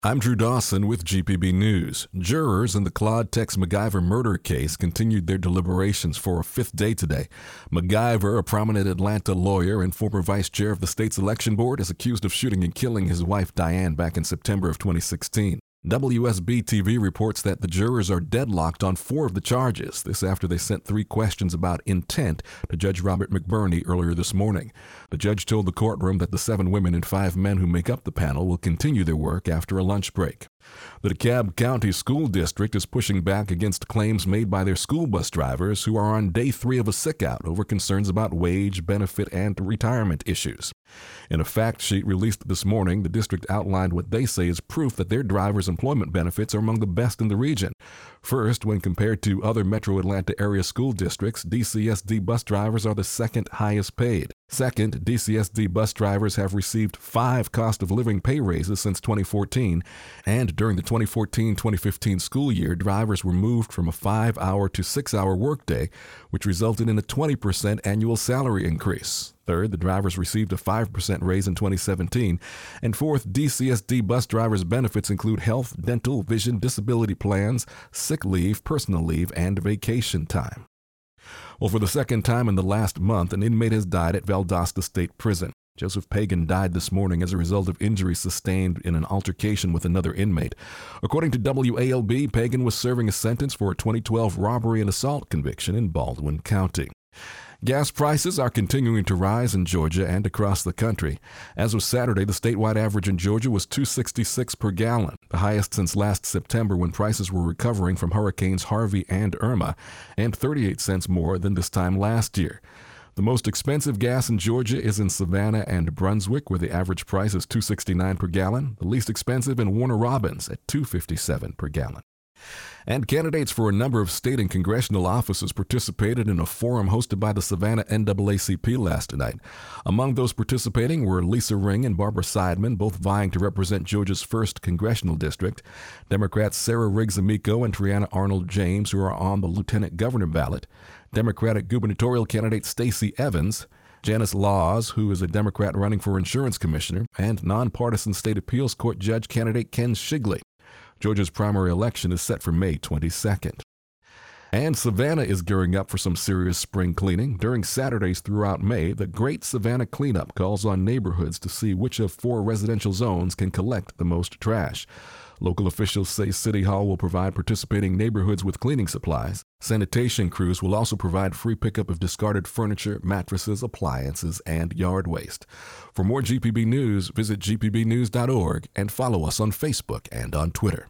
I'm Drew Dawson with GPB News. Jurors in the Claude Tex MacGyver murder case continued their deliberations for a fifth day today. MacGyver, a prominent Atlanta lawyer and former vice chair of the state's election board, is accused of shooting and killing his wife Diane back in September of 2016. WSB-TV reports that the jurors are deadlocked on 4 of the charges. This after they sent 3 questions about intent to Judge Robert McBurney earlier this morning. The judge told the courtroom that the 7 women and 5 men who make up the panel will continue their work after a lunch break. The DeKalb County School District is pushing back against claims made by their school bus drivers who are on day 3 of a sick-out over concerns about wage, benefit, and retirement issues. In a fact sheet released this morning, the district outlined what they say is proof that their drivers' employment benefits are among the best in the region. First, when compared to other metro Atlanta area school districts, DCSD bus drivers are the second highest paid. Second, DCSD bus drivers have received 5 cost of living pay raises since 2014, and during the 2014-2015 school year, drivers were moved from a 5-hour to 6-hour workday, which resulted in a 20% annual salary increase. Third, the drivers received a 5% raise in 2017. And fourth, DCSD bus drivers' benefits include health, dental, vision, disability plans, sick leave, personal leave, and vacation time. Well, for the second time in the last month, an inmate has died at Valdosta State Prison. Joseph Pagan died this morning as a result of injuries sustained in an altercation with another inmate. According to WALB, Pagan was serving a sentence for a 2012 robbery and assault conviction in Baldwin County. Gas prices are continuing to rise in Georgia and across the country. As of Saturday, the statewide average in Georgia was $2.66 per gallon, the highest since last September when prices were recovering from Hurricanes Harvey and Irma, and 38 cents more than this time last year. The most expensive gas in Georgia is in Savannah and Brunswick, where the average price is $2.69 per gallon, the least expensive in Warner Robins at $2.57 per gallon. And candidates for a number of state and congressional offices participated in a forum hosted by the Savannah NAACP last night. Among those participating were Lisa Ring and Barbara Seidman, both vying to represent Georgia's 1st congressional district. Democrats Sarah Riggs-Amico and Triana Arnold James, who are on the lieutenant governor ballot. Democratic gubernatorial candidate Stacey Evans, Janice Laws, who is a Democrat running for insurance commissioner, and nonpartisan state appeals court judge candidate Ken Shigley. Georgia's primary election is set for May 22nd. And Savannah is gearing up for some serious spring cleaning. During Saturdays throughout May, the Great Savannah Cleanup calls on neighborhoods to see which of 4 residential zones can collect the most trash. Local officials say City Hall will provide participating neighborhoods with cleaning supplies. Sanitation crews will also provide free pickup of discarded furniture, mattresses, appliances, and yard waste. For more GPB News, visit gpbnews.org and follow us on Facebook and on Twitter.